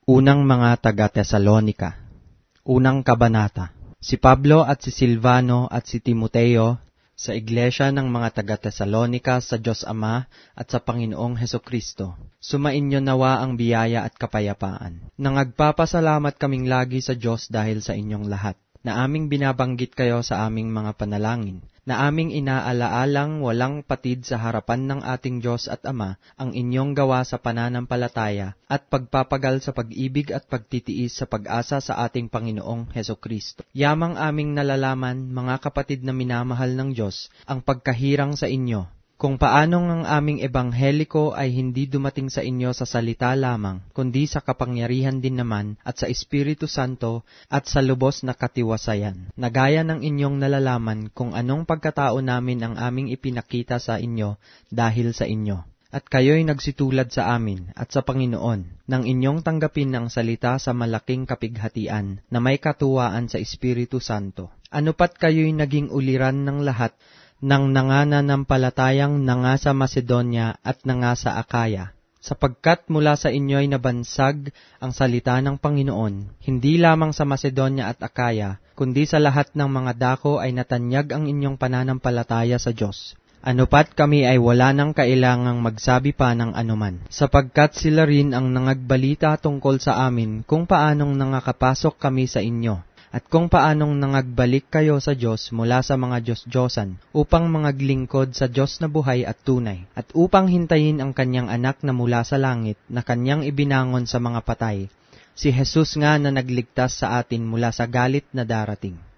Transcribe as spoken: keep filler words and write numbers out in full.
Unang mga taga-Tesalonika. Unang kabanata. Si Pablo at si Silvano at si Timoteo sa iglesia ng mga taga-Tesalonika sa Diyos Ama at sa Panginoong Hesukristo. Sumainyo nawa ang biyaya at kapayapaan. Nangagpapasalamat kaming lagi sa Diyos dahil sa inyong lahat, na aming binabanggit kayo sa aming mga panalangin, na aming inaalaalang walang patid sa harapan ng ating Diyos at Ama ang inyong gawa sa pananampalataya at pagpapagal sa pag-ibig at pagtitiis sa pag-asa sa ating Panginoong Hesukristo. Yamang aming nalalaman, mga kapatid na minamahal ng Diyos, ang pagkahirang sa inyo, kung paanong ang aming ebangheliko ay hindi dumating sa inyo sa salita lamang, kundi sa kapangyarihan din naman at sa Espiritu Santo at sa lubos na katiwasayan. Nagaya ng inyong nalalaman kung anong pagkatao namin ang aming ipinakita sa inyo dahil sa inyo. At kayo'y nagsitulad sa amin at sa Panginoon nang inyong tanggapin ang salita sa malaking kapighatian na may katuwaan sa Espiritu Santo. Ano pat kayo'y naging uliran ng lahat nang nangananampalatayang nanga sa Macedonia at nanga sa Akaya, sapagkat mula sa inyo ay nabansag ang salita ng Panginoon, hindi lamang sa Macedonia at Akaya, kundi sa lahat ng mga dako ay natanyag ang inyong pananampalataya sa Diyos. Ano pat kami ay wala nang kailangang magsabi pa ng anuman, sapagkat sila rin ang nangagbalita tungkol sa amin kung paanong nangakapasok kami sa inyo, at kung paanong nangagbalik kayo sa Diyos mula sa mga Diyos-Diyosan, upang mangaglingkod sa Diyos na buhay at tunay, at upang hintayin ang kanyang anak na mula sa langit, na kanyang ibinangon sa mga patay, si Jesus nga na nagligtas sa atin mula sa galit na darating.